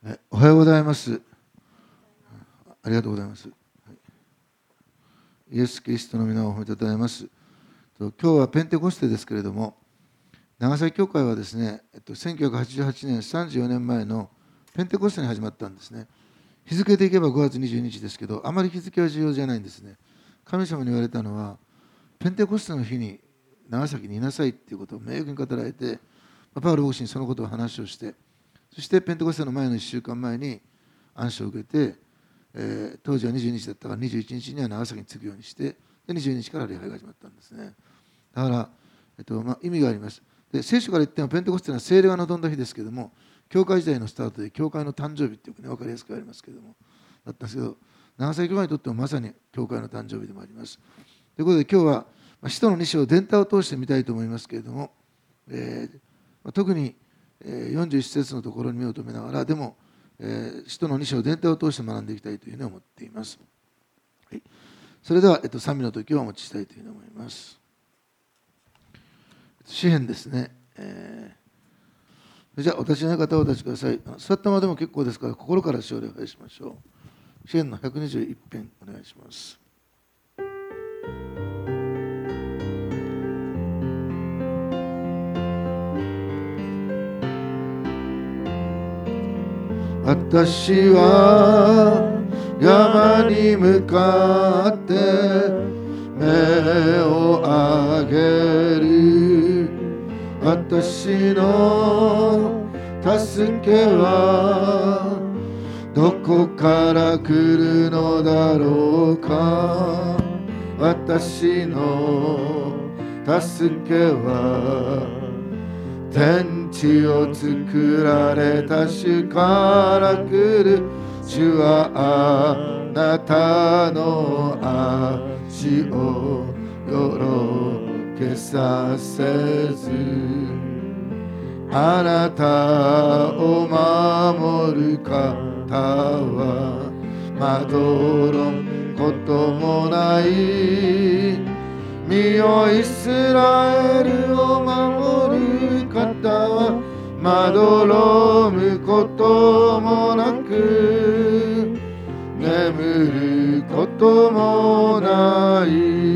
おはようございます。ありがとうございます。イエス・キリストの皆をお褒めたたえます。今日はペンテコステですけれども、長崎教会はですね、1988年、34年前のペンテコステに始まったんですね。日付でいけば5月22日ですけど、あまり日付は重要じゃないんですね。神様に言われたのは、ペンテコステの日に長崎にいなさいっていうことを明確に語られて、パウロ牧師にそのことを話をして、そしてペンテコステの前の1週間前に暗唱を受けて、当時は22日だったから21日には長崎に着くようにして、で22日から礼拝が始まったんですね。だから、意味があります。で聖書から言ってもペンテコステは聖霊が望んだ日ですけれども、教会時代のスタートで教会の誕生日っていうかね、分かりやすくありますけれども、だったんですけど、長崎教会にとってもまさに教会の誕生日でもあります。ということで今日は使徒の2章全体を通してみたいと思いますけれども、特に41節のところに目を留めながら、でも、使徒の2章全体を通して学んでいきたいというふうに思っています。はい、それでは、賛美の時をお持ちしたいというふうに思います。詩編ですね。じゃあ、お立ちの方をお立ちください。座ったままでも結構ですから、心から詩を礼拝しましょう。詩編の121編お願いします。私は山に向かって目を上げる。私の助けはどこから来るのだろうか。私の助けは天地を作られた主から来る。主はあなたの足をよろけさせず、あなたを守る方はまどろむこともない。身をイスラエルを守る方はまどろむこともなく、眠ることもない。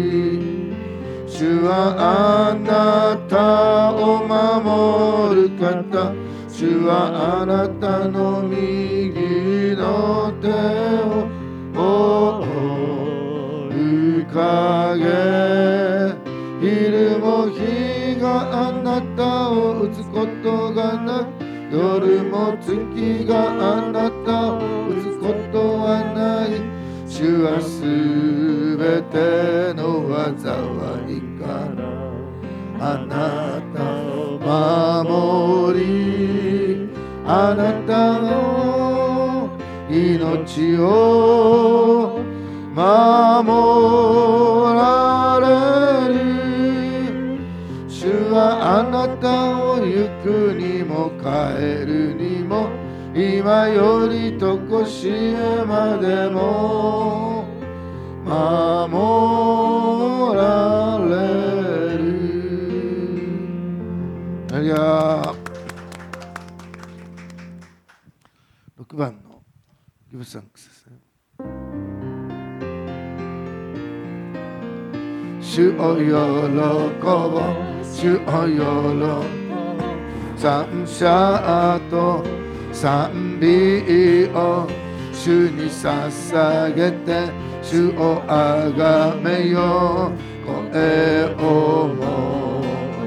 主はあなたを守る方、主はあなたの右の手を追いかけ、昼も日があなたを打つことがなく、夜も月があなたを打つことはない。主はすべての災いからあなたを守り、あなたの命を守られる。主はあなたを行くにも帰るにも、今よりとこしえまでも守られる。ありゃ6番のギブサンクスですね。主を喜ぼう、主を喜ぼう、賛謝と賛美を主に捧げて、主をあがめよう、声を持って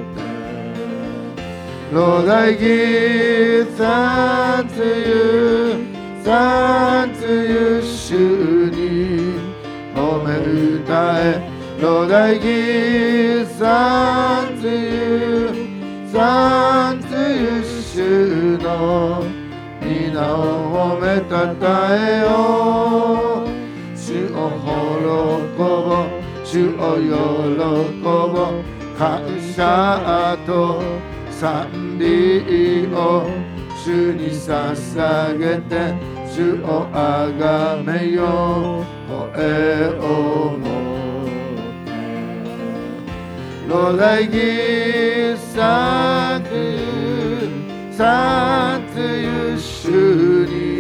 。Lord, I give thanks to you, thanks to you, 主に褒め歌え。Lord, I give thanks to you, thanks to you, 主の皆を褒めたたえよう。主を喜ぼう、主を喜ぼう、感謝と賛美を主に捧げて、主をあがめよう、声を持って。Lord, I give thanks to you, 主に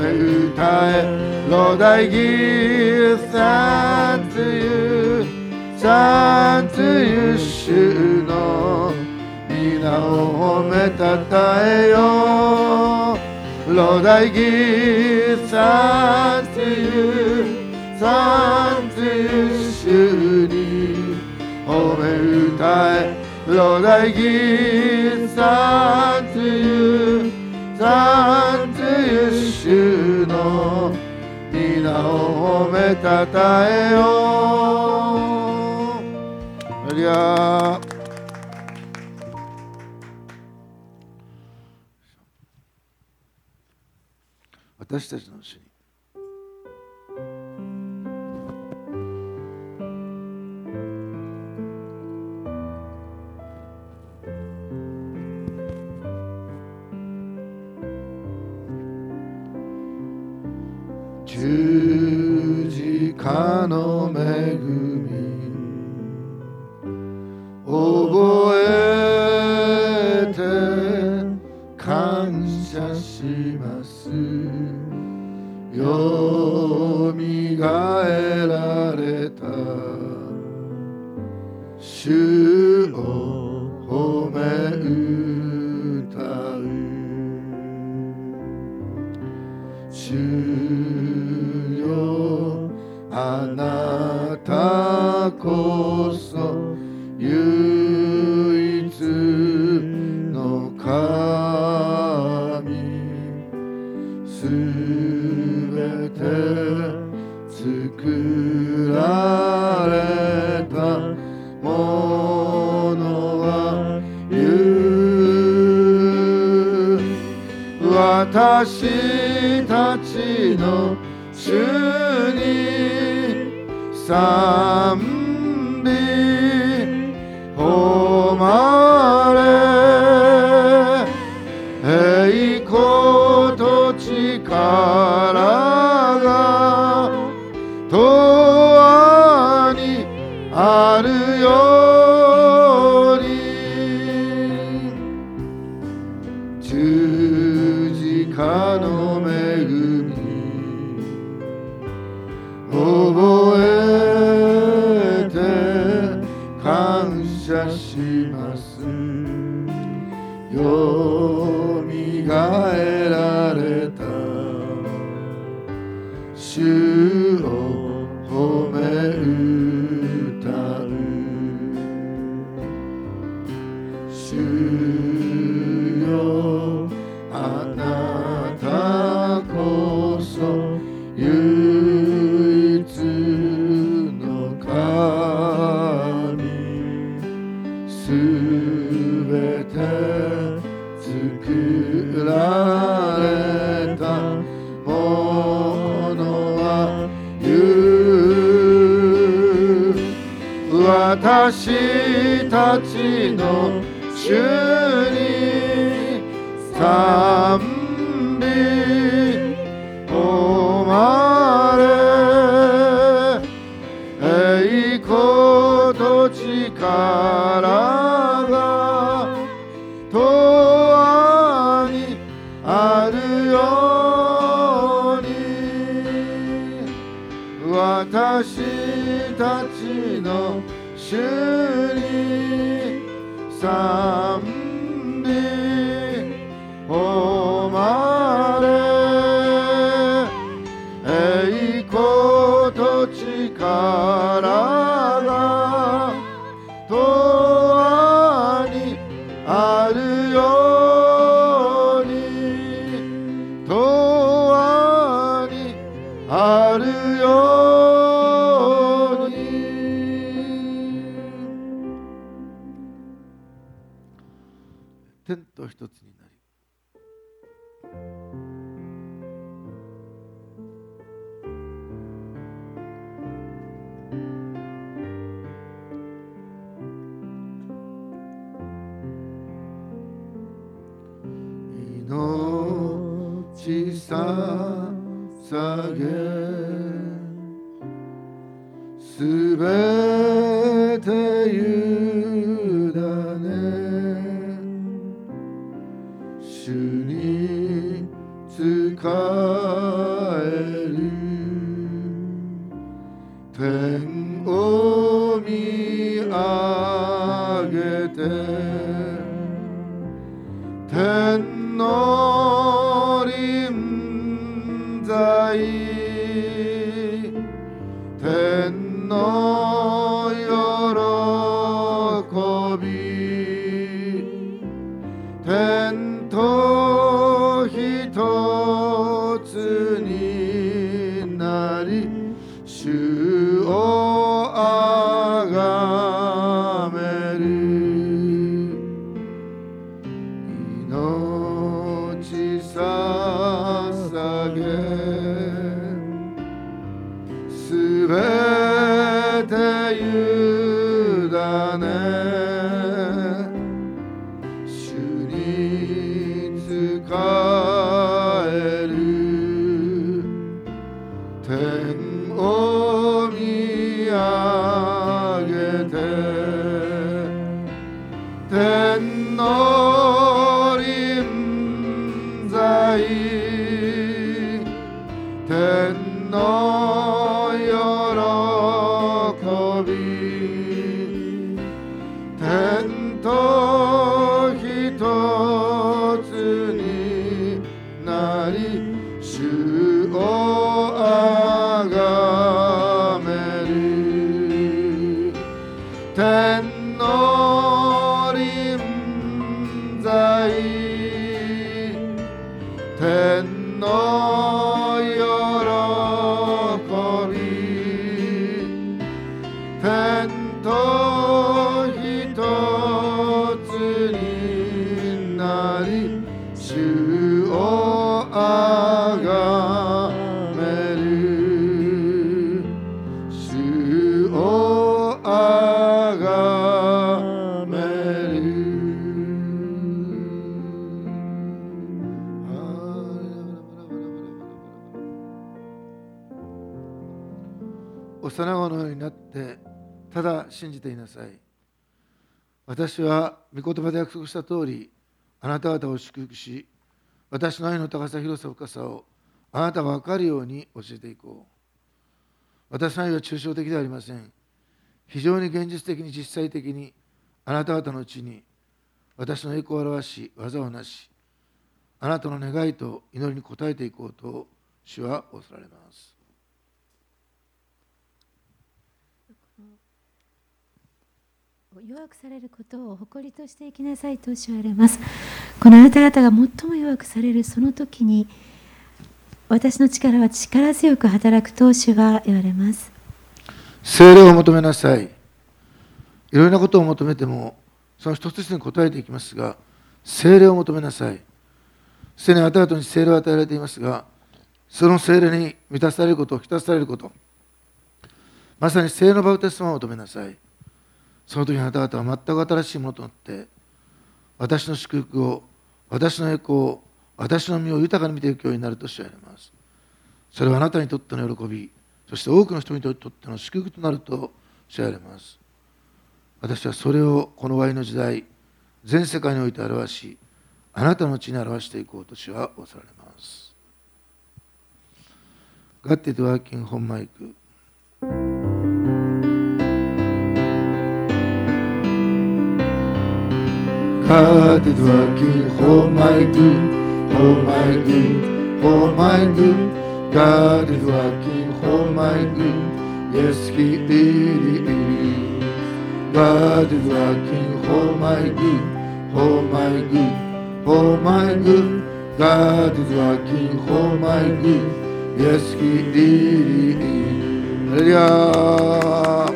歌えLord I give thanks to you thanks to you 主の皆を褒めたたえよ Lord I give thanks to you thanks to you 主に褒め歌え Lord I give thanks to you thanks to you 主の皆を褒めたたえよハレルヤ私たちの主に十字架の恵み覚えて感謝しますよみがえられた主を褒め歌う主よあなたこそ唯一の神すべて作られたものは言う私たちの主に賛美誉れ栄光と力が永遠にあるように十字架の恵み覚えて感謝しますよみがえられた主を褒め歌う主よあなたこそ唯一の神すべて作られたものは言う私たちの主に賛美誉れ栄光と力が永遠にあるように私たちの主に賛美誉れ栄光と力が永遠にあるように永遠にあるように天と一つになり命捧げすべて委ね主に仕げすべて委ね主に仕える天を見上げて天の臨在天の喜び天と一つになり主をあがめる天の臨在天の喜び天と一つになり主をあがめる主をあがめる幼子のようになってただ信じていなさい。私は御言葉で約束した通りあなた方を祝福し、私の愛の高さ広さ深さをあなたが分かるように教えていこう。私の愛は抽象的ではありません。非常に現実的に実際的にあなた方のうちに私の栄光を表し技をなし、あなたの願いと祈りに応えていこうと主は仰せられます。 弱くされることを誇りとして生きなさいと主は言われます。このあなた方が最も弱くされるその時に、私の力は力強く働くと主は言われます。 聖霊を求めなさい。いろいろなことを求めてもその一つ一つに答えていきますが、聖霊を求めなさい。すでにあなた方に聖霊を与えられていますが、その聖霊に満たされること、浸されること、まさに聖霊のバプテスマを求めなさい。その時あなた方は全く新しいものとなって、私の祝福を、私の栄光を、私の身を豊かに見ていくようになると主は言われます。それはあなたにとっての喜び、そして多くの人にとっての祝福となると主は言われます。私はそれをこの終わりの時代、全世界において表し、あなたの地に表していこうと主は仰せられます。God is working on mic。God is working for my good, for my good, for my good. God is working for my good. Yes, He really is. God is working for my good, for my good, for my good. God is working for my good. Yes, He really is. ハレルヤ。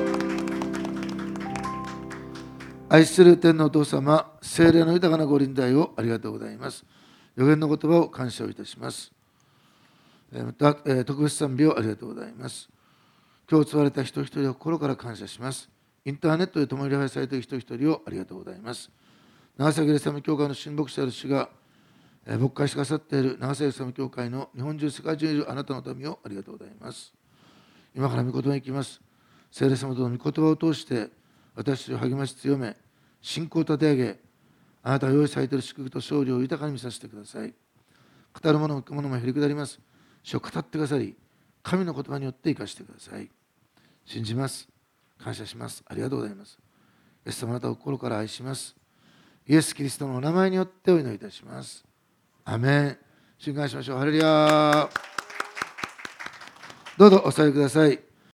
愛する天のお父様、聖霊の豊かなご臨在をありがとうございます。予言の言葉を感謝をいたします。また、特別賛美をありがとうございます。今日使われた人一人を心から感謝します。インターネットで共に礼拝されている人一人をありがとうございます。長崎レサム教会の神牧師である主が牧会してくださっている長崎レサム教会の日本中、世界中にいるあなたの民をありがとうございます。今から御言葉に行きます。聖霊様との御言葉を通して私を励まし強め、信仰を立て上げ、あなたが用意されている祝福と勝利を豊かに見させてください。語る者も聞く者もへりくだります。主を語ってくださり、神の言葉によって生かしてください。信じます。感謝します。ありがとうございます。イエス様、あなたを心から愛します。イエス・キリストのお名前によってお祈りいたします。アメン。祝賀しましょう。ハレルヤ。どうぞお座りください。